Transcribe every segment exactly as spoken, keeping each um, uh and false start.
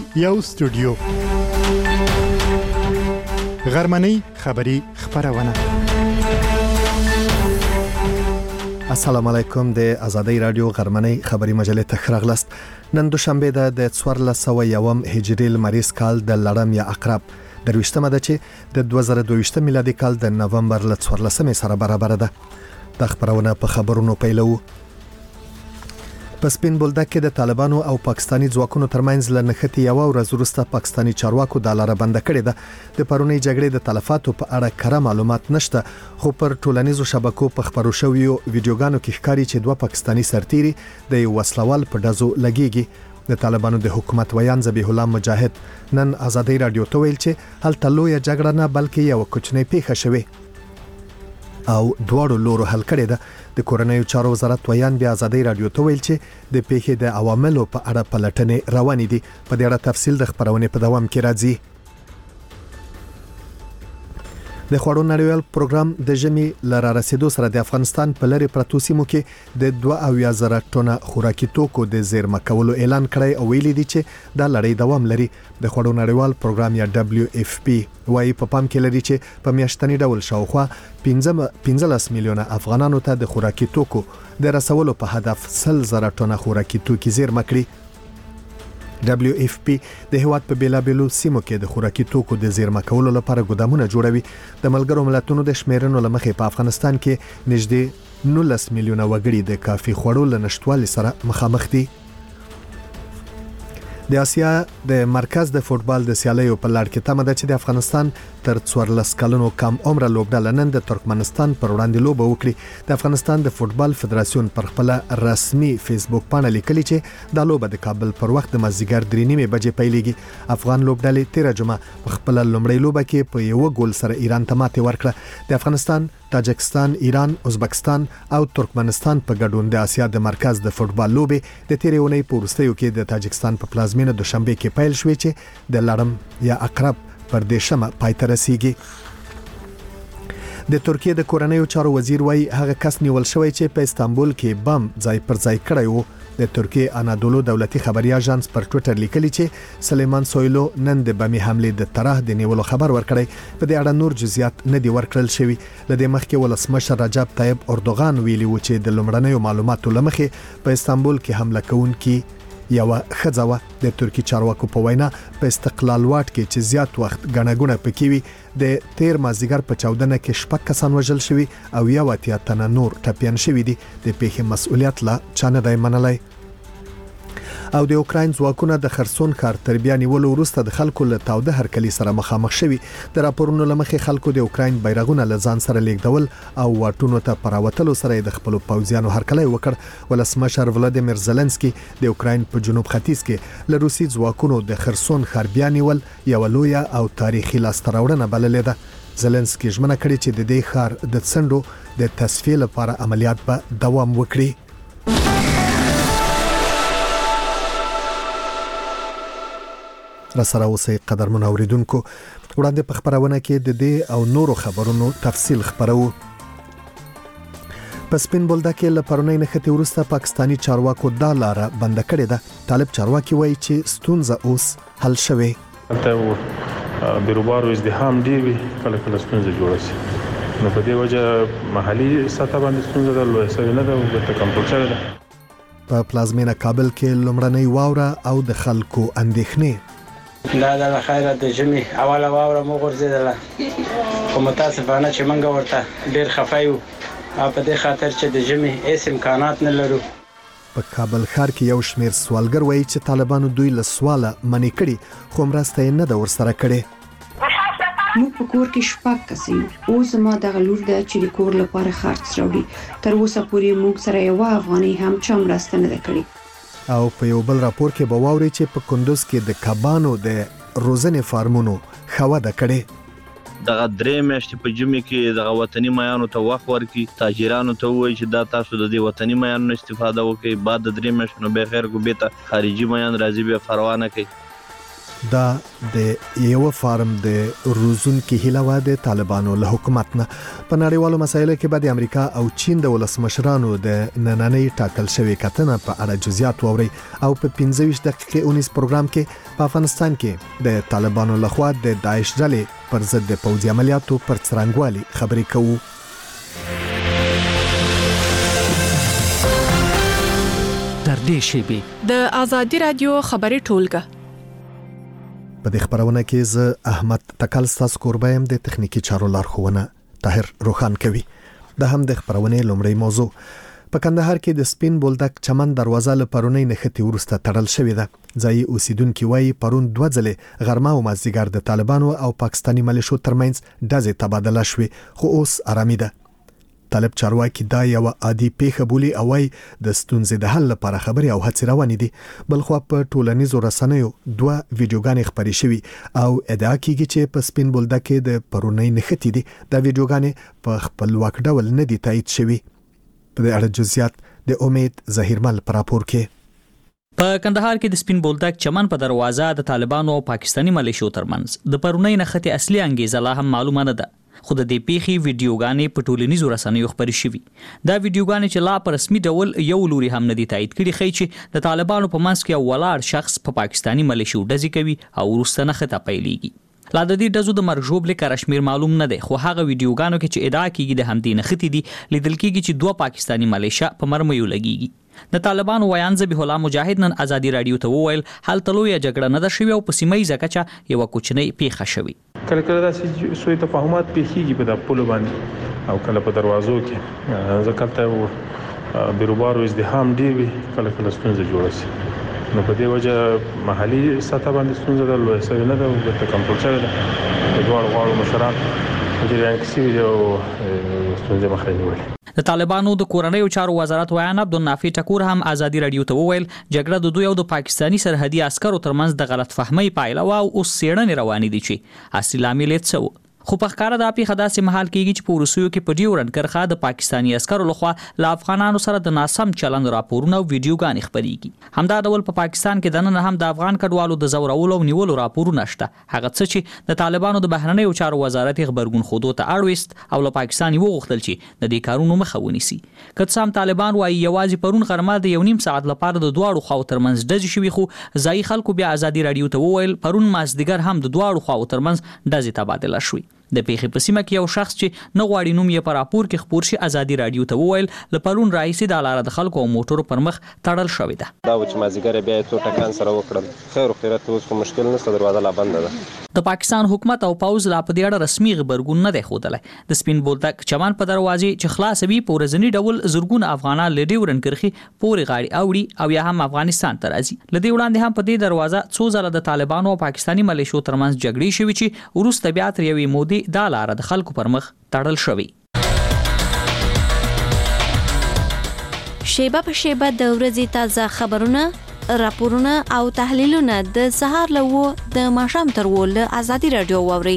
یو استودیو غرمنۍ خبری خبرونه. السلام علیکم. د آزادۍ رادیو غرمنۍ خبری مجله ته خراغلست. نن دوشنبه ده د څوارلس سوه یوم هجری لمریز کال د لړم یا عقرب درویشتمه ده چې د دوه زره دوه میلادي کال د نومبر ل څوارلسمې سره برابر ده. د خبرونه په خبرونو پیلو. په سپین بولدک کې د طالبانو او پاکستانی ځواکونو ترمنځ ل نښتې یو ورځ وروسته پاکستانی چارواکو د لاره بند کړې ده. د پرونی جګړې د تلفاتو په اړه کره معلومات نشته، خو پر ټولنیزو شبکو په خبرو شویو ویډیوګانو کې ښکاري چې دوه پاکستانی سرتیري د یو وسلوال په ډزو لګیږي. د طالبانو د حکومت ویان ذبیح الله مجاهد نن آزادۍ رادیو ته ویل چې هلته لویه جګړه نه بلکې یو کوچنی پیښه شوې او دواړو لورو حل کړې ده. د کورنیو چارو وزارت ویان بیا آزادۍ رادیو ته ویل چې د پیښې د عواملو په اړه پلټنې روانې دي. په دې اړه تفصیل د خبرونې په دوام کې راځي. د خوړو نړیوال پروګرام د ژمي لاره رسیدو سره د افغانستان په لری پرتو سیمو کې د دوه اویا زره ټنه خوراکي توکو د زیرمه کولو اعلان کړی او ویلي دي چې دا لړۍ دوام لري. د خوړو نړیوال پروګرام یا دبليو اف پی وايي په پام کې لري چې په میاشتنی ډول شاوخوا پنځلس میلیونه افغانانو ته د خوراکي توکو د رسولو په هدف سل زره ټنه خوراکي توکي زیرمه کړي. دبليو اف پی د هیواد په بیلابیلو سیمو کې د خوراکي توکو د زیرمه کولو لپاره ګودامونه جوړوي. د ملګرو ملتونو د شمیرنو لمخې په افغانستان کې نږدې نولس میلیونه وګړي د کافي خوړو له نشټوالي سره مخامخ دي. د آسیا د مرکز د فوتبال د سیالیو په لړ کې تمه ده چې د افغانستان تر څوارلس کلونو کم عمره لوبډله نن د ترکمنستان پر وړاندې لوبه وکړي. د افغانستان د فوتبال فدراسیون پر خپل رسمي فیسبوک باندې لیکلي چې دا لوبه د کابل پر وخت د مازیګر درې نیمې بجې پیلېږي. افغان لوبډلې تیر جمعه په خپل لومړی لوبه کې په یو ګول سره ایران ته ماتې ورکړه. د افغانستان، تاجکستان، ایران، ازبکستان او ترکمنستان په ګډون د آسیا د مرکز د فوتبال لوبې د تیرې اونۍ په وروستیو کې د تاجکستان په پلازمینه دوشنبه کې پیل شوې چې د لړم یا عقرب پر دیشمه پای ته رسیږي. د ترکیه د کورنیو چارو وزیر وايي هغه کس نیول شوی چې په استانبول کې بم ځای پر ځای کړی و. د ترکیه انادولو دولتي خبري اژانس پر ټوئیټر لیکلي چې سلیمان سویلو نن د بمي حمله د طرح د نیولو خبر ورکړی. په دې اړه نور جزئیات نه دی ورکړل شوی. لدې مخکې ولسمشر رجب طیب اردوغان ویلي و چې د لومړنیو معلوماتو لمخې په استانبول کې حمله کوونکي یو خځه د ترکی چارواکو په وینا په استقلال واټ کې چې زیات وخت غنغونه پکې وي د تیر مازیګر په چاودنه کې شپږ کسان وژل شوي او یو اتیا تنه نور ټپيان شوي دي. د پیښې مسؤلیت لا چانه دی منلای. او د اوکراین ځواکونه د خرسون ښار تر بیا نیولو وروسته د خلکو له تاوده هرکلي سره مخامخ شوي. د راپورونو لمخې خلکو د اوکراین بیرغونه له ځان سره لیږدول او واټونو ته پراوتلو سره د خپل پوځیانو هرکلی وکړ. ولسمشر ولادیمیر زيلنسکي د اوکراین په جنوب ختیځ کې له روسي ځواکونو د خرسون ښار بیا نیول یو لوی او تاریخي لاسته راوړنه بللې ده. زيلنسکي ژمنه کړې چې د دې ښار د څنډو د تصفیې لپاره عملیات به دوام وکړي. را سره اوسئ قدرمن اوریدونکو. وړاندې په خبرونه کې د دې او نورو خبرونو تفصیل خبرو. په سپین بولدک کې له پرونی نښتې وروسته پاکستانی چارواکو دا لاره بند کړې ده. طالب چارواکي وایي چې ستونزه اوس حل شوې. ته بیروبارو ازدحام ډیر وي، کله کله ستونزه جوړه شي. نو په دې وجه محلي سطح باندې ستونزه ده، لوی سوي نه ده او د کنټرول شوې ده. په پلازمینه کابل کې لومړنۍ واوره او د خلکو اندېښنې. دا د خیره د ژمي اوله واوره مو غورځېدله، خو متاسفانه چې موږ ورته ډېر خفه یو او په دې خاطر چې د ژمي هیڅ امکانات نه لرو. په کابل ښار کې یو شمېر سوالګر وایي چې طالبانو دوی له سواله منې کړي، خو مرسته یې نه ده ورسره کړې. موږ په کور کې شپږ کسې یو. اوس زما دغه لور ده چې د کور لپاره خرڅ راوړي. تر اوسه پورې موږ سره یوه افغانۍ هم چا مرسته نه ده کړې. او په یو بل راپور کې به واوري چې په کندوز کې د کبانو د روزنې فارمونو خوده کړي. دغه درې میاشتې په جمع کې دغه وطني میانو ته وخت ورکړي، تاجرانو ته وایي چې دا تاسو د دې وطني میانو استفاده وکړئ، بعد د درې میاشتو به خیر کو به ته خارجي میان راځي به پروا نه کوي. دا د یو فارم د روزون کې هیله د طالبانو له حکومت نه په نړیوالو مسایلو کې به د امریکا او چین د ولسمشرانو د نننۍ ټاکل شوی کتنه په اړه جزئیات ووري او په پنځه ویشت دقیقې اونیس پروګرام کې په افغانستان کې د طالبانو لخوا د داعش ډلې پر ضد د پوځي عملیاتو پر څرنګوالي خبرې کوو. تر دې شیبې د ازادي رادیو خبري ټولګه په دې خبرونه کې ز احمد تکل ستاسو کوربایم د تخنیکی چارو لارښوونه طاهر روخان کوي. د هم د خبرونه لومړی موضوع په کندهار کې د سپین بولدک چمن دروازه له پرونی نختی ورسته تړل شوې ده. ځای اوسیدونکو وايي پرون دوه ځله غرمه او مازیګر د طالبانو او پاکستاني ملیشو ترمنځ ډزې تبادله شوې خو اوس آرامي ده. طالب چارواکي دا یو عادي پیښه بولي او وايي د ستونزې د حل لپاره خبرې او هڅې روانې دي. بلخو په ټولنیزو رسنیو دوه ویډیوګانې خپرې شوي او ادعا کیږي چې په سپین بولدک کې د پرونی نختی دي. دا ویډیوګانې په خپلواک ډول نه دي تایید شوي. په دې اړه جزئیات د امید ظهیرمل پر راپور کې. په کندهار کې د سپین بولدک چمن په دروازه د طالبانو او پاکستاني ملیشو ترمنځ د پرونی نختی اصلي انګیزه لا هم معلومه نه ده. خو د دې پیښې ویډیوګانې په ټولنیزو رسنیو خپرې شوي. دا ویډیوګانې چې لا په رسمي ډول یو لوري هم نه دي تایید کړي ښیي چې د طالبانو په منځ کې یو ولاړ شخص په پا پاکستاني ملیشو ډزې کوي او وروسته نښته پیلېږي. لا د دې ډزو د مرګ ژوبلې کره شمېر معلوم نه دی خو هغه ویډیوګانو کې چې ادعا کیږي د همدې نښتې دي لیدل کیږي چې دوه پاکستاني ملیشا په مرمیو لګیږي. د طالبانو ویان ذبیح الله مجاهد نن ازادي رادیو ته وویل هلته لویه جګړه نه ده شوې او په سیمه ییزه کچه یوه کوچنۍ پیښه شوې. کله کله داسې سوء تفاهمات پیښیږي په د پولو باندې او کله په دروازو کې ځکه ته بیروبار او ازدحام ډېر وي کله کله ستونزه جوړه شي. نو په دې وجه محلي سطح باندې ستونزه ده لویه سوې نه ده او ورته کنټرول شوې ده. د دواړو غواړو مشران په جریان کې سوي دي او ستونزې مخه یې نیولې. د طالبانو د کورنیو چارو وزارت ویان عبدالنافع ټکور هم ازادي رادیو ته وویل جګړه د دوی او د پاکستاني سرحدي عسکرو ترمنځ د غلط فهمۍ پایله و او اوس څېړنې روانې دي چې اصلي لامل یې څه و. خو په ښکاره دا پیښه داسې مهال کېږي چې په وروستیو کې په ډیورنډ کرښه د پاکستاني عسکرو لخوا له افغانانو سره د ناسم چلند راپورونه او ویډیوګانې خپرېږي. همدا ډول په پاکستان کې دننه هم د افغان کډوالو د ځورولو او نیولو راپورونه شته. هغه څه چې د طالبانو د بهرنیو چارو وزارت یې غبرګون ښودو ته اړ ویست او له پاکستان یې وغوښتل چې د دې کارونو مخه ونیسي. که څه هم طالبان وایي یوازې پرون غرمه د یو نیم ساعت لپاره د دواړو خواو ترمنځ ډزې شوي خو ځایي خلکو بیا ازادي رادیو ته وویل پرون مازدیګر هم د دواړو خواو ترمنځ ډزې تبادله شوي. د پیښې په سیمه کې یو شخص چې نه غواړي نوم یې په راپور کې خپور شي ازادي رادیو ته وویل له پرون راهیسې دا لاره د خلکو او موټرو پر مخ تړل شوې ده. دا و چې مازدیګر بیا یې څو ټکان سره وکړل خیر خیرت اوس کوم مشکل نشته دروازه لا بنده ده. د پاکستان حکومت او پوز لا په دې اړه رسمي غبرګون نه دی ښودلی. د سپین بولدک چمن په دروازې چې خلاصوي په ورځني ډول زرګونه افغانان له ډیورنډ کرښې پورې غاړې اوړي او یا هم افغانستان ته راځي. له دې وړاندې هم په دې دروازه څو ځله د طالبانو او پاکستاني ملیشو ترمنځ جګړې شوې چې وروسته بیا تر یوې مودې دا لاره د خلکو پر مخ تړل شوی. شیبه په شیبه د ورځې تازه خبرونه، راپورونه او تحلیلونه د سهار له وو د ماښام تر وو له ازادي رادیو واوري.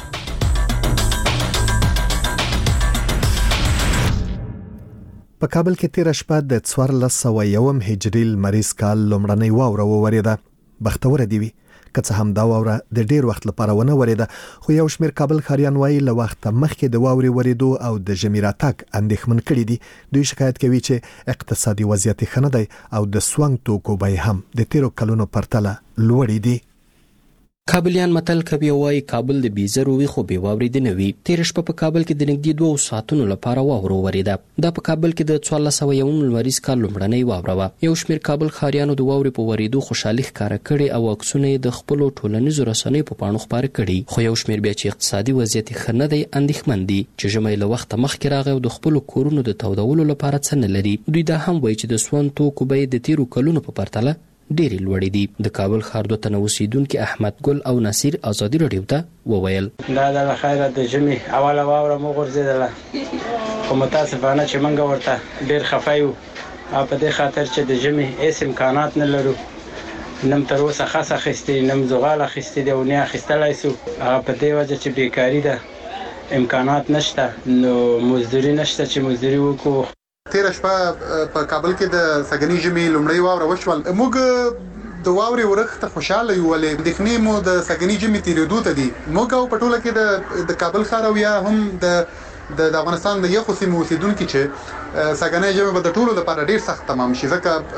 په کابل کې تیر شپه د څوارلس سوه یوم هجري لمریز کال لومړنۍ واوره وورېده. بختوره دی وي که څه هم دا واوره د ډیر وخت لپاره ونه ورېده خو یو شمېر کابل ښاریان وایي له وخته مخکې د واورې ورېدو او د ژمي راتګ اندېښمن کړي دي. دوی شکایت کوي چې اقتصادي وضعیت ښه نه دی او د سونګ توکو بیې هم د تیرو کلونو پرتله لوړې دي. کابلیان متل کوي وایي کابل د بیزرو وي خو بې واورې نه وي. تیر شپه په کابل کې د نږدې دوه ساعتونو لپاره واوره ورېده. دا په کابل کې د څوارلس سوه یوم لمریز کال لومړنۍ واوره وه. یو شمېر کابل ښاریانو د واورې په ورېدو خوشحالي ښکاره کړې او عکسونه یې د خپلو ټولنیزو رسنیو په پاڼو خپاره کړي. خو یو شمېر بیا چې اقتصادي وضعیت ښه نه دی اندېښمن دي چې ژمی له وخته مخکې راغی او د خپلو کورونو د تودولو لپاره څه نه لري. دوی دا هم وایي چې د سون توکو بیې د تیرو کلونو په پرتله ډېرې لوړې دي. د کابل ښار دوه تنه اوسیدونکي احمد ګل او نصیر ازادي رادیو ته وویل دا د خیره د ژمي اوله واوره مو غورځېدله خو متاسفانه چې موږ ورته ډېر خفه یو او په دې خاطر چې د ژمي هېڅ امکانات نه لرو. نم تر اوسه خس اخیستې نم زغال اخیستې دی او نه اخیستلی سو. هغه په دې وجه چې بیکاري ده امکانات نشته نو مزدوري نشته چې مزدوري وکړو. تیر شپه په کابل کې د سګنی ژمي لومړی واوره وشول. موږ د واورې ورخ ته خوشاله یو ولې دښنې مو د سګنی جمی تیرېدو ته دي موږ په ټوله کې د د کابل ښار او یا هم د د افغانستان د یخو سیمو اوسیدونکو چې سګنی جمی په د ټولو لپاره ډیر سخت تمام شي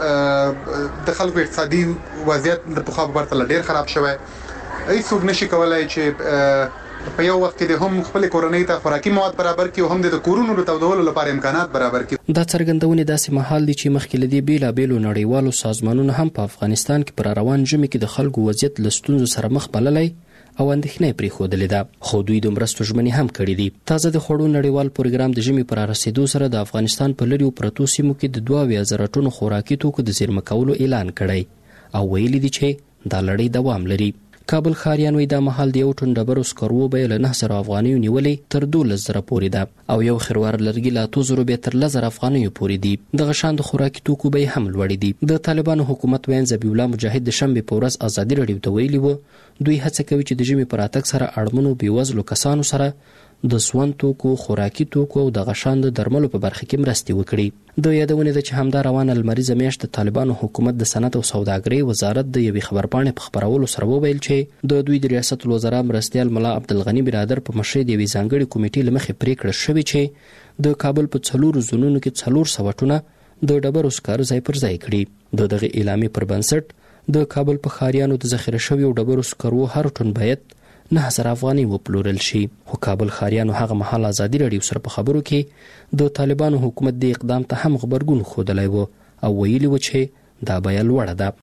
ځکه د خلکو اقتصادي وضعیت د پخوا په پرتله ډیر خراب شوی هیڅوک نشي کولای چې په یو وخت کې هم خپل کورنۍ ته خوراکي مواد برابر کړي او هم د کورونو د تودولو لپاره امکانات برابر کړي. دا څرګندونه داسې مهال دي چې مخکې لدی بیلابېلو نړیوالو سازمانونو هم په افغانستان کې پر روان جمی کې د خلکو وضعیت له ستونزو سره مخ بللی او اندېښنه پرې خوده ده خو دوی د مرستو ژمنې هم کړې دي. تازه د خوړو نړیوال پروګرام د جمی پر رسیدو سره د افغانستان په لریو پرتو سیمو کې د دوه اویا زره ټنو خوراکي توکو د زیرمه کولو اعلان کړی او ویلي دي چې دا لړۍ دوام لري. کابل ښاریان وایي دا مهال د یو ټن ډبرو سکرو بیه له نه زره افغانیو نیولې تر دولس زره پورې ده او یو خروار لرګي له اتو زرو بیه تر لس زره افغانیو پورې دي. دغه شان د خوراکي توکو بیې هم لوړې دي. د طالبانو حکومت وین ذبیح الله مجاهد د شنبې په ورځ ازادي راډیو ته ویلي وو دوی هڅه کوي چې د ژمي پر راتګ سره اړمنو بېوزلو کسانو سره د سون توکو خوراکي توکو او د غشان د درملو په برخه کې مرستې وکړي. د یادونه ده چې همدا روانه لمریزه میاشت د طالبانو حکومت د صنعت او سوداګرۍ وزارت د یوې خبرپاڼې په خبرولو سره وویل چې د دوی د ریاست الوزرا مرستیال ملا عبدالغني برادر په مشرۍ د یوې ځانګړې کمیټې له مخې پریکړه شوې چې د کابل په څلورو زونونو کې څلور سوه ټنه د ډبرو سکارو ځای پر ځای کړي. د دغه اعلامیې پر بنسټ د کابل په ښاریانو د ذخیره شویو ډبرو سکرو هر ټن باید نه زره افغانۍ وپلورل شي. خو کابل ښاریانو هغه مهال ازادي راډیو سره په خبرو کې د طالبانو حکومت د اقدام ته هم غبرګون ښودلی و او ویلي و چې دا بیه لوړه ده.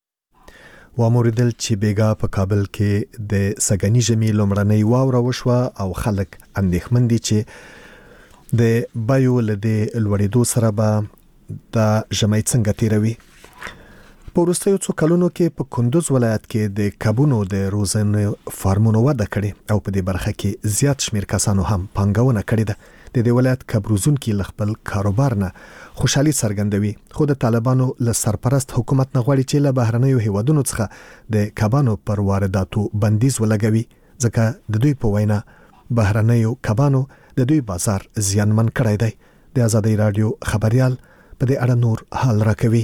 واوریدل چې بیګا په کابل کې د سګنی ژمي لومړنۍ واوره وشوه او خلک اندېښمن دي چې د بیو له دې لوړېدو سره به دا ژمی څنګه تیروي. په وروستیو څو کلونو کې په کندوز ولایت کې د کبونو د روزنې فارمونو وده کړې او په دې برخه کې زیات شمیر کسانو هم پانګونه کړې ده. د دې ولایت کب روزونکي له خپل کاروبار نه خوشحالي څرګندوي خو د طالبانو له سرپرست حکومت نه غواړي چې له بهرنیو هیوادونو څخه د کبانو پر وارداتو بندیز ولګوي ځکه د دوی په وینا بهرنیو کبانو د دوی بازار زیانمن کړی دی. د آزادۍ راډیو خبريال په دې اړه نور حال راکوي.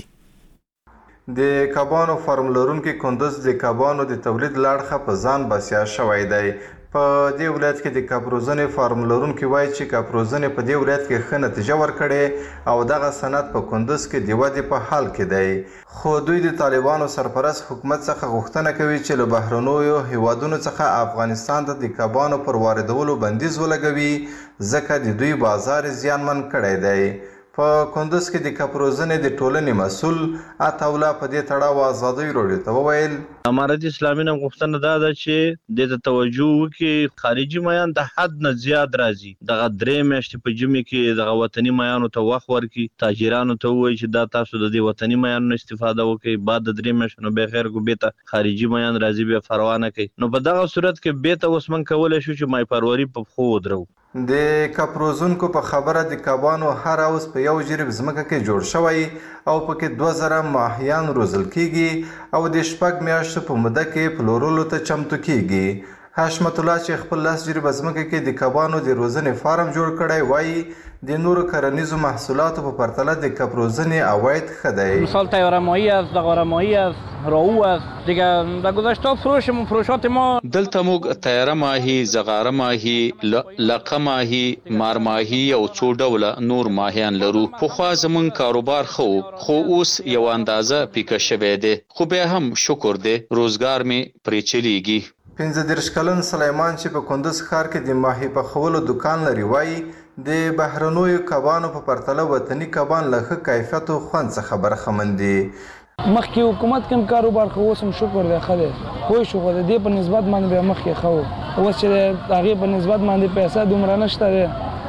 د کبانو فارم لرونکي کندوز د کبانو د تولید لاړخه په ځان بسیا شوی دی. په دې ولایت کې د کب روزنې فارم لرونکي وایي چې کب روزنې په دې ولایت کې ښه نتیجه ورکړې او دغه صنعت په کندوز کې د ودې په حال کې دی. خو دوی د طالبانو سرپرست حکومت څخه غوښتنه کوي چې له بهرنیو هیوادونو څخه افغانستان ته د کبانو پر واردولو بندیز ولګوي ځکه د دوی بازار زیانمن کړی دی. په کندوز کې د کب روزنې د ټولنې مسؤل عطاالله په دې تړاو ازادۍ راډیو ته وویل امارت اسلامي نه غوښتنه دا ده چې د ته توجه وکړي خارجي میان د حد نه زیات راځي. دغه درې میاشتې په جمعې کې دغه وطني میانو ته وخت ورکړي تاجرانو ته ووایي چې دا تاسو د دې وطني میانو استفاده وکړئ بعد د درې میاشتو نه بغیر کو بیرته خارجي میان راځي بیا پروا نه کوي. نو په دغه صورت کې بیرته اوس موږ کولی شو چې مای پروری په پښو ودرو. د کب روزونکو په خبره د کبانو هر اوس په یو جریب ځمکه کې جوړ شوی او پکې دوه زره ماهیان روزل کیږي او د شپږ میاشتو په موده کې پلورلو ته چمتو کیږي. حشمت الله چې خپل لس جریب ځمکه کې د کبانو د روزنې فارم جوړ کړی وایي د نورو کرنیزو محصولاتو په پرتله د کب روزنې عواید ښه دی. مثال تیاره ماهی است، دغاره ماهی است، راو است. دیگه در گذشته فروش فروشات ما دلته موږ تیاره ماهی، زغاره ماهی، لقه ماهی، مار ماهی او څو ډوله نور ماهیان لرو. پخوا زموږ کاروبار ښه خو اوس یو اندازه پیکه شوی دی خو بیا هم شکر دی روزګار مې پرې چلیږي. پنځه دېرش کلن سلیمان چې په کندوز ښار کې د ماهي پخولو دکان لري وایي د بهرنیو کبانو په پرتله وطني کبان له ښه کیفیت او خوند څخه برخمن دي. مخکې حکومت کوم کاروبار خو اوس هم شکر دی ښه دی پوه شو خو د دې په نسبت باندې بیا مخکې ښه و اوس چې د هغې په نسبت باندې پیسه دومره نشته دی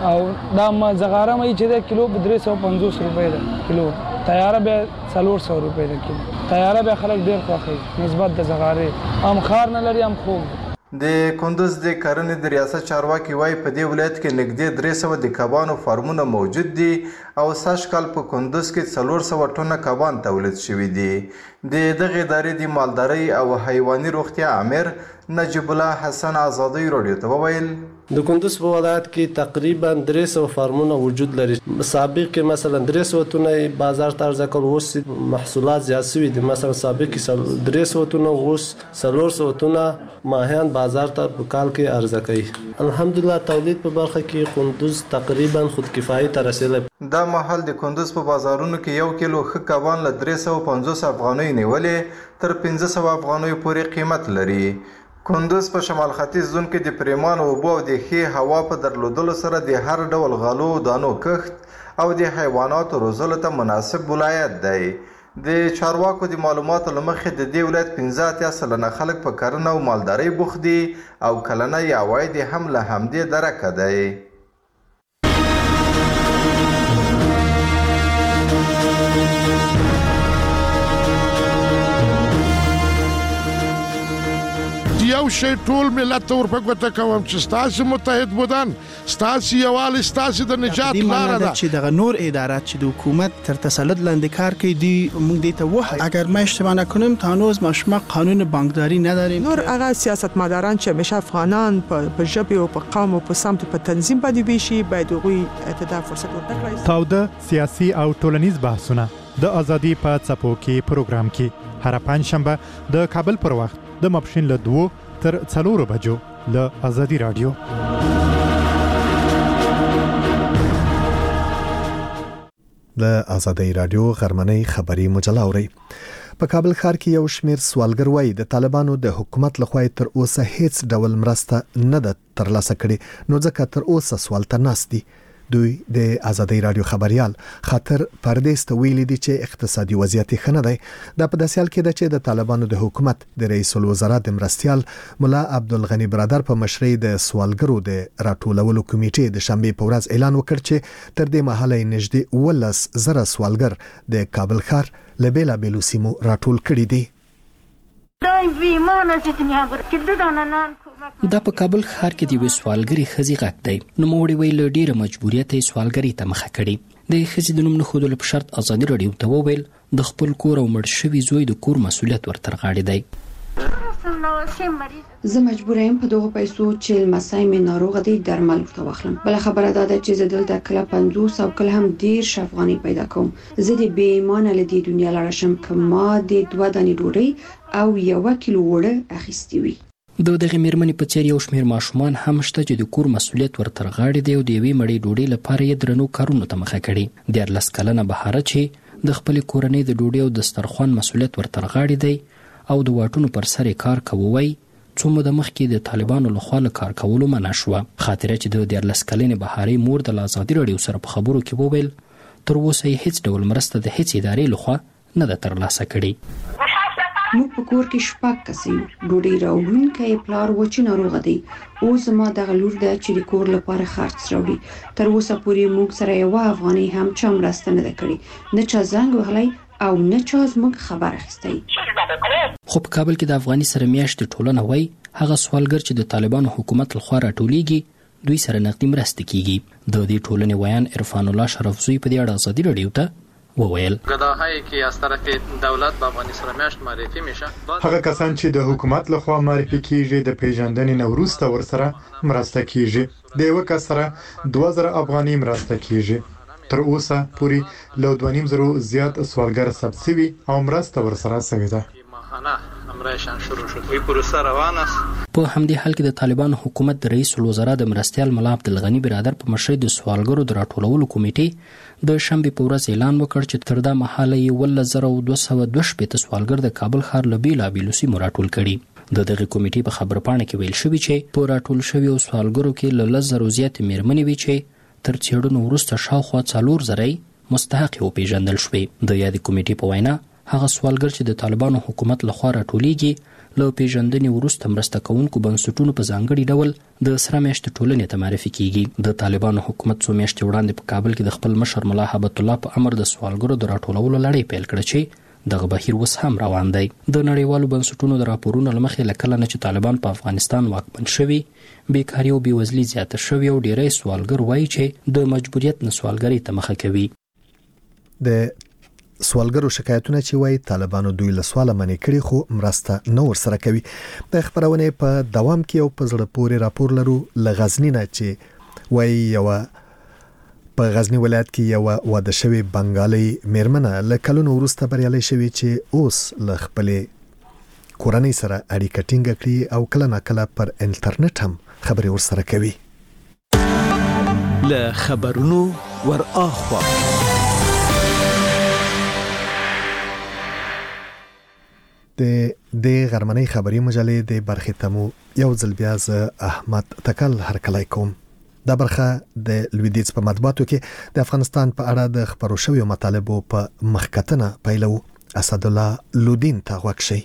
او دا زغاره ماهي چې دی کیلو په درې سوه پنځوس روپۍ ده کیلو تیاره بیا څلور سوه روپۍ ده کیلو تیاره بیا خلک ډېر خوښوي نسبت د زغارې هم خار نه لري هم خوږ. د کندوز د کرنې د ریاست چارواکي وایي په دې ولایت کې نږدې درې سوه د کبانو فارمونه موجود دي او سږ کال په کندوز کې څلور سوه ټنه کبان تولید شوي دي. د دغې ادارې د مالدارۍ او حیواني روغتیا امیر نجیب الله حسن آزادۍ راډیو ته وویل د کندوز په ولایت کې تقریبا درې سوه فارمونه وجود لري. سابق کې مثلا درې سوه تونه بازار ته عرضه کول، اوس محصولات زیات شوي دي. مثلا سابق کې درې سوه تونه، اوس څلور سوه تونه ماهیان بازار ته په کال کې عرضه کوي. الحمدلله تولید په برخه کې کندوز تقریبا خودکفایي ته رسیدلی. دا مهال د کندوز په بازارونو کې یو کیلو ښه کبان له درې سوه پنځوس افغانیو نیولې تر پنځه سوه افغانیو پورې قیمت لري. کندوز په شمال ختیځ زون کې د پریمانو اوبو او د ښې هوا په درلودلو سره د هر ډول غلو دانو کښت او د حیواناتو روزلو ته مناسب ولایت دی. د چارواکو د معلوماتو له مخې د دې ولایت پنځه اتیا سلنه خلک په کرنه او مالدارۍ بوخت دي او کلنی عواید هم له همدې درکه دی. یو شی ټول ملت ته ورپګوته کوم چې ستاسو متحد بودن، ستاسو یووالی، ستاسو د نجات لاره ده. چې دغه نور ادارات چې د حکومت تر تسلط لاندې کار کوي دی موږ دې ته وایو اگر ما اشتباه نکنم تا هنوز ما شما قانون بانکداری نداریم. نور هغه سیاستمداران چې همیشه افغانان په ژبه او په قوم او په سمت په تنظیم باندې ویشي باید هغوی ته فرصت ورکړي. تاوده سیاسي او ټولنیز بحثونه د ازادي په څپو کې پروګرام کې هر پنځشنبه د کابل پر وخت د ماپښین له دوو تر څلورو بجو له ازادي رادیو. د ازادي رادیو غرمنۍ خبري مجله اوري. په کابل ښار کې یو شمېر سوالګر وایي د طالبانو د حکومت لخوا تر اوسه هیڅ ډول مرسته نه ده ترلاسه کړې، نو ځکه تر اوسه سوال ته ناست دي. دوی د ازادي رادیو خبريال خاطر پردیس ته ویلي دي چې اقتصادي وضعیت ښه نه دی. دا په داسې حال کې ده چې د طالبانو د حکومت د رئیس الوزرا د مرستیال مولا عبدالغنی برادر په مشرۍ د سوالګرو د راټولولو کمیټې د شنبې په ورځ اعلان وکړ چې تر دې مهاله نږدې ولس زره سوالګر د کابل ښار له بیلابیلو سیمو راټول کړي دي. دا په کابل ښار کې د سوالګری خزي غږ دی. نو موړي ویل ډیره مجبوریت یې سوالګری ته مخه کړي. د خزي د نوم نه خودل په شرط ازادي رادیو ته وویل د خپل کور او مړ شوی زوی د کور مسولیت ورتر غاړي دی. زه مجبور یم په دغه پیسو چې لمسی مې ناروغه دی درمل ورته واخلم. بل خبره دا ده چې زه دلته کله پنځوس او کله هم ډېر افغانۍ پیدا کوم. زه د بې ایمانه له دې دنیا لاړه شم که ما د دوه دانې ډوډۍ او یوه کیلو اوړه اخیستي وي. د دغه میرمنې په څیر یو شمېر ماشومان هم شته چې د کور مسولیت ورتر غاړي دی او د یوې مړۍ ډوډۍ لپاره یې درنو کارونو ته مخه کړي. دیارلس کلنه بهاره چې د خپلې کورنۍ د ډوډۍ او دسترخوان مسولیت ورتر غاړي دی او د واټونو پر سر کار کوي، څو موده مخکې د طالبانو لخوا له کار کولو منع شوه. خاطره چې د دیارلس کلنې بهارې مور د ازادي رادیو سره په خبرو کې وویل تر اوسه یې هیڅ ډول مرسته د هیڅ ادارې لخوا نه ده ترلاسه کړې. موږ په کور کې شپږ کسې یو. ډوډۍ راوړونکی پلار و چې ناروغه دی. اوس زما دغه لور ده چې د کور لپاره خرڅ راوړي. تر اوسه پورې موږ سره یوه افغانۍ هم چا مرسته نه ده کړې، نه چا زنګ وهلی او نه چا زموږ خبر اخیستی. خو په کابل کې د افغاني سره میاشتې ټولنه وایي هغه سوالګر چې د طالبانو حکومت لخوا راټولیږي دوی سره نقدي مرسته کیږي. د دې ټولنې ویان عرفان الله شرفزوی په دې اړه ازادي رادیو ته وویل گداهایی که از طرف دولت به افغانی سره میاشت معرفی میشه، هغه کسان چې د حکومت لخوا معرفي کیږي د پیژندنې نه وروسته ورسره مرسته کیږي. د یو کس سره دوه زره افغانۍ مرسته کیږي. تر اوسه پورې له دوه نیم زرو زیات سوالګر ثبت شوي او مرسته ورسره شوې ده. امرایشان شروع شد. وی پروسه روان است. په همدې حال کې د طالبانو حکومت د رئیس الوزرا د مرستیال مولا عبدالغنی برادر په مشرۍ د سوالګرو د راټولولو کمیټې د شنبې په ورځ اعلان وکړ چې تر دا مهاله یې ولس زره او دوه سوه دوه شپېته سوالګر د کابل ښار له بیلابیلو سیمو راټول کړي. د دغه کمیټې په خبرپاڼه کې ویل شوي چې په راټول شویو سوالګرو کې له لس زرو زیاتې میرمنې وي چې تر څېړنو وروسته شاوخوا څلور زره مستحق وپېژندل شوې. د یادې کمیټې په وینا هغه سوالګر چې د طالبانو حکومت لخوا راټولیږي له پیژندنې وروسته مرسته کوونکو بنسټونو په ځانګړي ډول د سره میاشتې ټولنې ته معرفي کیږي. د طالبانو حکومت څو میاشتې وړاندې په کابل کې د خپل مشر ملا هبت الله په امر د سوالګرو د راټولولو لړۍ پیل کړه چې دغه بهیر اوس هم روان دی. د نړیوالو بنسټونو د راپورونو له مخې له کله نه چې طالبان په افغانستان واکمن شوي بیکاري او بېوزلي زیاته شوې او ډیری سوالګر وایي چې د مجبوریت نه سوالګرۍ ته مخه کوي. د سوالګرو شکایتونه چې وایي طالبانو دوی له سواله منې کړي خو مرسته نه ورسره کوي. د خبرونه په دوام کې یو په زړه پورې راپور لرو له غزنی نه چې وایي یو په غزنی ولایت کې یو واده شوی بنگالي میرمنه له کلونو وروسته بریالۍ شوې چې اوس له خپلې کورنۍ سره اړیکه ټینګه کړي او کله ناکله پر انټرنیټ هم خبرې ورسره کوي. له خبرونو ور اخوا د د غرمنۍ خبري مجلې د برخې تمو یو ځل بیا ز احمد تکل هرکلای کوم. دا برخه د لویدیز په مطبوعاتو کې د افغانستان په اړه د خبرو شویو مطالبو په مخکتنه پیلو. اسد الله لودین ته وکشي.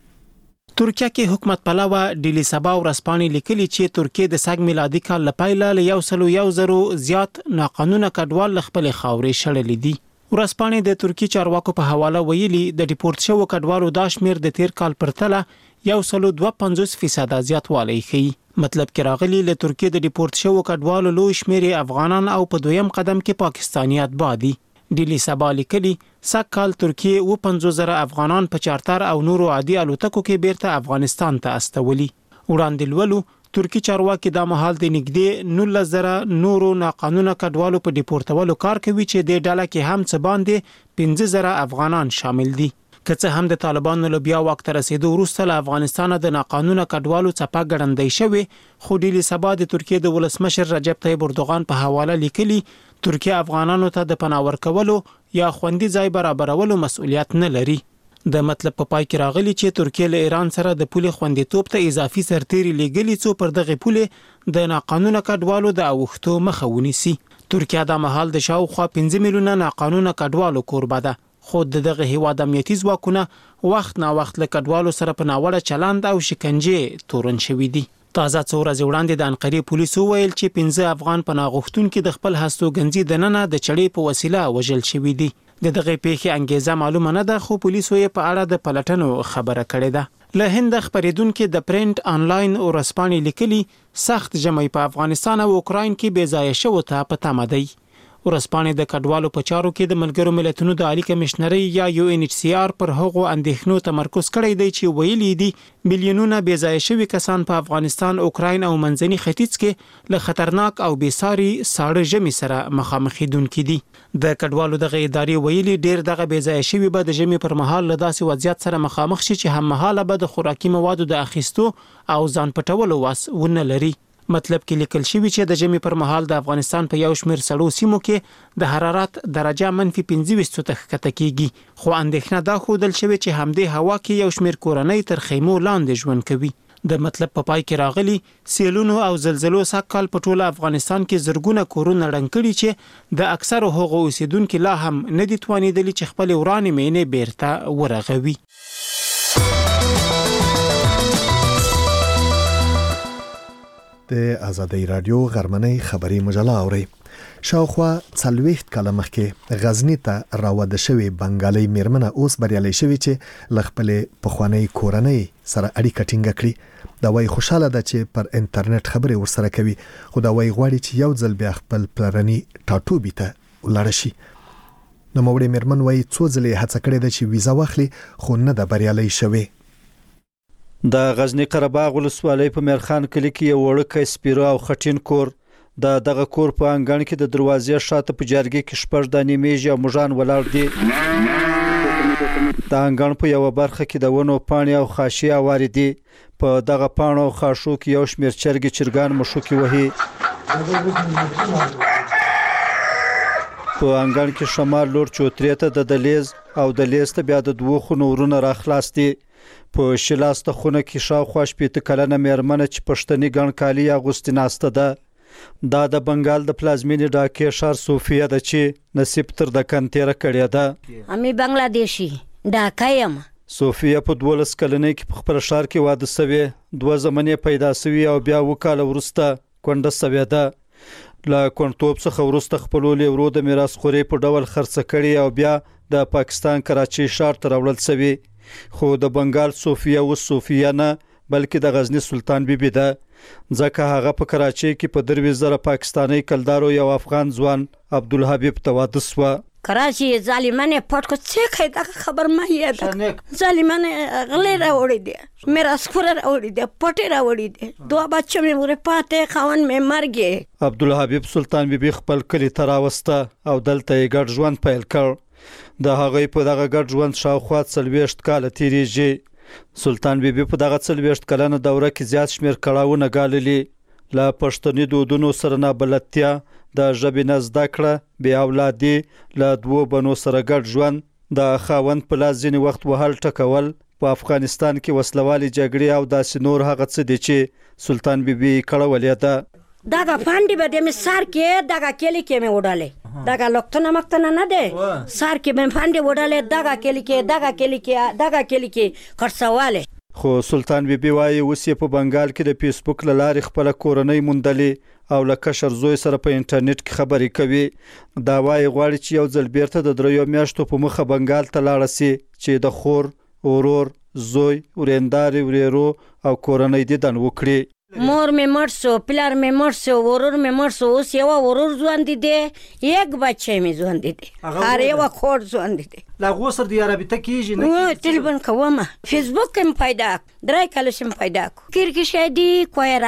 ترکیه کې حکومت پلاوه ډیلی سبا ورسپانې لیکلي چې ترکیه د سګ میلادي کال لپاره له یو سلو یو زرو زیات ناقانونه کډوال خپل خاورې شړلې دي. ورسپانې د ترکی چارواکو په حواله ویلي د ډیپورت شوو کډوالو د شمیر د تیر کال پرتله یو سلو دوه پنځوس فیصد زیاتوالی ښیي. مطلب کې راغلي له ترکیه د ډیپورت شوو کډوالو لوی شمیر افغانان او په دویم قدم کې پاکستانیات بادي. ډیلی سبا لیکلي سږ کال ترکیه و پنځوس زره افغانان په چارتر او نورو عادي الوتکو کې بیرته افغانستان ته استولي. وړاندې لولو ترکی چارواکي د مهال د نږدې نولس زره نورو ناقانونه کډوالو په ډیپورتولو کار کوي چې د ډاله کې هم څه باندې پنځه زره افغانان شامل دي. که څه هم د طالبانو له بیا وخت رسیدو وروسته له افغانستان د ناقانونه کډوالو څپه ګړندۍ شوې، خو ډیلی سبا د ترکیه د ولسمشر رجب طیب اردوغان په حواله لیکلي ترکیه افغانانو ته د پناه ورکولو یا خوندي ځای برابرولو مسؤلیت نه لري. د مطلب په پای کې راغلي چې ترکیه له ایران سره د پولې خوندیتوب ته اضافي سرتیري لګلي څو پر دغه پولې د ناقانونه کډوالو د اوښتو مخه ونیسي. ترکیه د مهال د شاوخوا پنځه میلیونه ناقانونه کډوالو کوربه ده، خو دغه هیواد امنیتي ځواکونه وخت نا وخت له کډوالو سره په ناوړه چلند او شکنجې تورن شوي دي. تازه څو ورځې وړاندې د انقرې پولیسو ویل چې پنځه افغان پناه غوښتونکي د خپل هستوګنځي دننه د چړې په وسیله وژل شوي دي. د دغه پیښې انګیزه معلومه نه ده، خو پولیسو یې په اړه د پلټنو خبره کړې ده. له هند خبرېدونکو د پرنټ آنلاین او رسپانې لیکلي سخت جمعي په افغانستان او اوکراین کې بې ځایه شوو ته په تمه دی. ورسپانې د کډوالو په چارو کې د ملګرو ملتونو د عالی کمشنري یا یو ان ایچ سی آر پر هغو اندېښنو تمرکز کړی دی چې ویلي دي میلیونونه بې ځایه شوي کسان په افغانستان، اوکراین او منځني ختیځ کې له خطرناک او بېساري ساړه ژمي سره مخامخ کېدونکي دي. د کډوالو دغه ادارې ویلي ډېر دغه بې ځایه شوي به د ژمي پر مهال له داسې وضعیت سره مخامخ شي چې هم مهاله به د خوراکي موادو د اخیستو او ځان پټولو واس ونه لري. مطلب کې لیکل شوی چې د ژمي پر مهال د افغانستان په یو شمېر سړو سیمو کې د حرارت درجه منفي پنځه ویشت ته ښکته کیږي، خو اندېښنه دا ښودل شوې چې همدې هوا کې یو شمېر کورنۍ تر خیمو لاندې ژوند کوي. د مطلب په پای کې راغلي سیلونو او زلزلو سږ کال په ټوله افغانستان کې زرګونه کورونه ړنګ کړي چې د اکثرو هغو اوسیدونکو لا هم نه دي توانېدلي چې خپل ورانې مینې بیرته ورغوي. د آزادۍ رادیو غرمنۍ خبري مجله اوري. شاوخوا څلوېښت کاله مخکې غزنی ته راوده شوې بنگالۍ میرمنه اوس بریالۍ شوې چې له خپلې پخوانۍ کورنۍ سره اړیکه ټینګه کړي. دا وایي خوشاله ده چې پر انټرنیټ خبرې ورسره کوي، خو دا وایي غواړي چې یو ځل بیا خپل پلرني ټاټوبي ته ولاړ شي. نوموړې میرمن وایي څو ځلې هڅه کړې ده چې ویزا واخلي، خو نه ده بریالۍ شوې. د غزنی قرهباغ ولسوالۍ په میرخان کلی کې یو وړوکی سپیره او خټین کور د دغه کور په انګړ کې د دروازې شاته په جارګي کې شپږ دانې میږي او موږان ولاړ دي. د انګړ په یو برخه کې د ونو پاڼې او خاشې اوارې دي. په دغه پاڼو او خاشو کې یو شمېر چرګې چرګان مشوکې وهي. په انګړ کې شمال لور چوترې ته د دهلیز او دهلیز ته بیا د دوو خونو ورونه راخلاص دي. په شلاسته خونه کې شاوخوا شپېته کلنه میرمنه چې پښتني ګڼ کالي اغوستي ناسته ده. دا د بنګال د پلازمینې ډاکې ښار صوفیه ده چې نصیب تر د کن تېره کړې ده. امی بنگلادیشي ډاکه یم. صوفیه په دولس کلنۍ کې په خپل ښار کې واده سوې، دوه زمنې پیدا سوي او بیا اووه کاله وروسته کونډه سوې ده. له کونډتوب څخه وروسته خپلو لیورو د میراث خورۍ په ډول خرڅه کړي او بیا د پاکستان کراچۍ ښار ته راوړل سوي. خو د بنګال صوفیه اوس صوفیه نه بلکې د غزنی سلطان بیبي ده، ځکه هغه په کراچۍ کې په درویش زره پاکستاني کلدارو یو افغان ځوان عبدالحبیب ته واده سوه. کراچي ظالمانه پټ کو څه کوي دا خبر ما یې ظالمانه غلې راوړې دي میرا سکور راوړې دي پټ راوړې دي دوه بچو مې مور پاتې خاون مې مرګي عبدالحبیب سلطان بیبي خپل کلی ته راوسته او دلته یې ګډ ژوند پیل کړ د هغې په دغه ګډ ژوند شاوخوا څلوېښت کاله تېرېږي سلطان بیبي په دغه څلوېښت کلنه دوره کې زیات شمېر کړاوونه ګاللي له پښتني دودونو سره نابلدتیا د ژبې نه زده کړه بې اولادي له دوو بنو سره ګډ ژوند د خاوند په لاس ځینې وخت وهل ټکول په افغانستان کې وسلوالې جګړې او داسې نور هغه څه دي چې سلطان بیبي کړولې ده دغه پانډي به د سر کې دغه کلی کې مې وډالې دغه لوکتنه مکتنه نه ده سر کې مې پانډي وډالې دغه کلی کې دغه کلی کې دغه کلی کې خرڅواله خو سلطان بیبي وایي اوس یې په بنګال کې د فیسبوک له لارې خپله کورنۍ موندلې او له کشر زوی سره په انټرنیټ کې خبرې کوي دا وایي غواړي چې یو ځل بیرته د دریو میاشتو په مخه بنګال ته لاړه سي چې د خور ورور زوی ورېندارې ورېرو او کورنۍ دیدن وکړي مور مې مړ شو پلار مې مړ شو ورور مې مړ شو اوس یو ورور ژوند دی یک بچی مې ژوند دی هر یو خور ژوند دی لا غوسر دی رابطه کیږي نه ټلیفون کوم فیسبوک کې پیدا درای کله شم پیدا کیر کې شادي کوی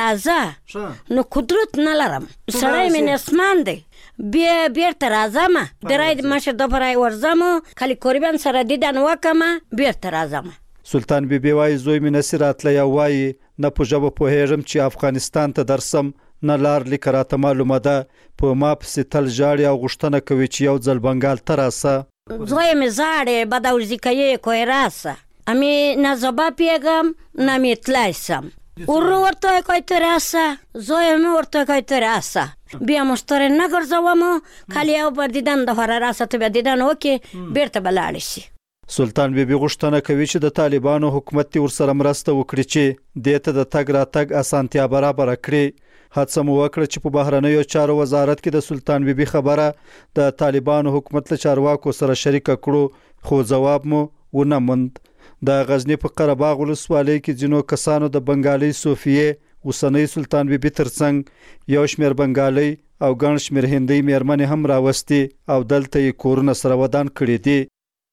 راځه نو قدرت نه لرم سړی مې نسمان دی بیا بیرته راځم درای مشه د برای ورځم کلی قربان سره دیدن وکم بیرته راځم سلطان بیبي وایي زوی مې نسي راتلی او وایي نه په ژبه پوهېږم چې افغانستان ته درسم نه لار لیکه راته معلومه ده په ما پسې تل ژاړي او غوښتنه کوي چې یو ځل بنګال ته راسه زوی مې زاړې بداوزي کوي کوی راسه امی نه زبا پیږم نه مې تلای سم ورو ورته کوی ته راسه زوی مې ورته کوی ته راسه بیا مشتری نه ګرځوم کله یو بر دیدن د هره راسه ته بیا دیدن وکې بیرته به لاړ شي سلطان بیبي غوښتنه کوي چې د طالبانو حکومت دې ورسره مرسته وکړي چې دې ته د تګ راتګ اسانتیا برابره کړي هڅه مو وکړه چې په بهرنیو چارو وزارت کې د سلطان بیبي خبره د طالبانو حکومت له چارواکو سره شریکه کړو خو ځواب مو ونه موند د غزنی په قره باغ ولسوالۍ کې ځینو کسانو د بنګالي صوفیې اوسنۍ سلطان بیبي ترڅنګ یو شمېر بنګالي او ګڼ شمېر هندۍ میرمنې هم راوستي او دلته یې کورونه سره ودان کړي دي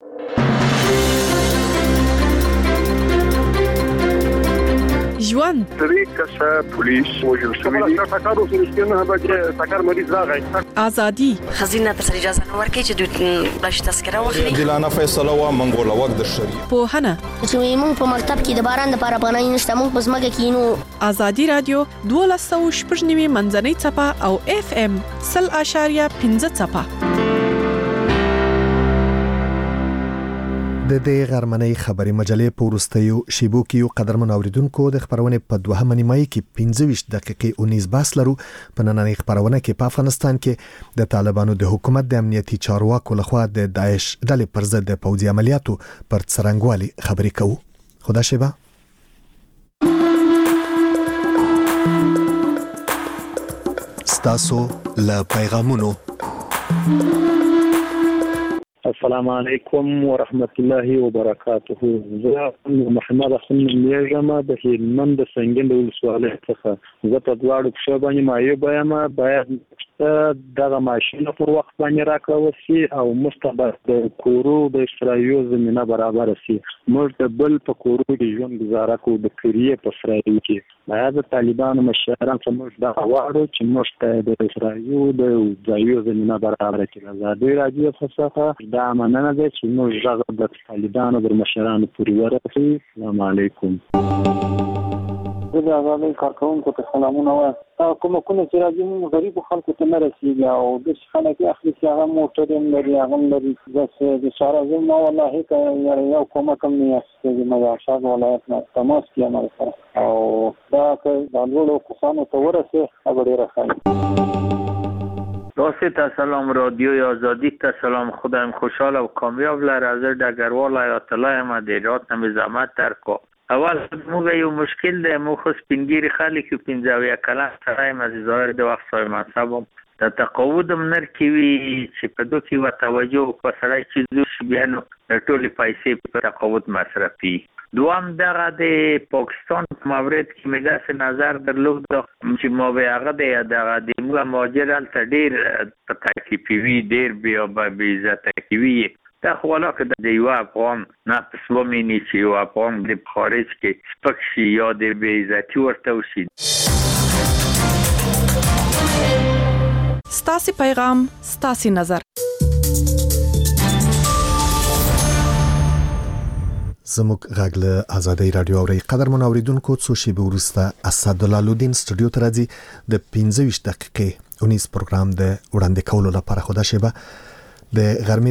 ژوند درې کسه پولیس وژل شوي دي ټاکر اوس نشته به ټاکر مریض راغی ازادي خزینه ته اجازه نه ورکړي چې دوی باش تذکره واخلي دلانه فیصله وا منګول وخت د شری په هنه چې موږ په مکتب کې د باران لپاره پناه نشته موږ په ځمکه کې نو ازادي رادیو دولس سوه شپږ نوي منځنۍ څپه او اف ام سل اشاریه پنځه څپه د دې غرمنۍ خبري مجلې په وروستیو شیبو کې یو قدرمن اوریدونکو د خبرونې په دوهمه نیمایي کې پنځه ویشت دقیقې اونیز باس لرو په نننۍ خبرونه کې په افغانستان کې د طالبانو د حکومت د امنیتي چارواکو لخوا د داعش ډلې پر ضد د پوځي عملیاتو پر څرنګوالي خبرې کوو خدا شیبه ستاسو له پیغامونو السلام علیکم ورحمت الله وبرکاته زه محمد اخون میږم د هلمند د سنگین د ولسوالۍ څخه زه په دواړو پښو باندې معیوب یم باید دغه ماشین پر وخت باندې راکړل شي او مستبد د کورو د اشترايو زمينه برابر شي موږ د بل په کورو د ژوند گزاره کوو د کریه په اسرائیل کې باید طالبانو مشران چې موږ دا غواړو چې موږ ته د اسرائیل د ځایو زمينه برابر کړي زادي راځي څخه دا مننه ده چې موږ هغه د طالبانو د مشرانو پورې ورسوي السلام علیکم زه د آزادۍ کارکوونکو ته سلامونه وایم کومکونه چې راځي موږ غریبو خلکو ته نه رسېږي او داسې خلک یې اخلي چې هغه موټر هم لري هغه هم لري بس د شارزم نه والله که یو کومک هم نه اخیستېږي مګر ارشاد ولایت نه تماس کې عمل سره او دا که دا لوړو کسانو ته ورسې هغه ډېره ښه راستی تا سلام رادیوی آزادی تا سلام خدایم خوشحال و کامیاب لر از دگروال آیات الله ما دیرات نمی زحمت ترکو اول موږ یو مشکل ده مو خو سپینګری خلک په پنځاویا کلن سره مزه ظاهر د وخت سره منصبم د تقاعد منر کی وی چې په دوی و توجه په سره چې زو شبيانو ټولې پیسې په تقاعد مصرفي دوام دغه د پاکستان په مورد کې مې داسې نظر درلود چې ما به هغه د دغه د موږ مهاجر هلته ډېر په تکلیفي وي ډېر بې عزته کوي دا خو ولاکه د یو افغان نفس ومیني چې یو افغان د خارج کې سپک شي یا د بې عزتي ورته وشي. ستاسو پیغام ستاسو نظر. زموږ غږ له آزادۍ رادیو اوري قدرمن اوریدونکو څو شیبې وروسته اسدالله سټوډیو ته راځي د پنځه ویشت دقیقې اونیز پروګرام د وړاندې کولو لپاره خو دا شیبه د غرمې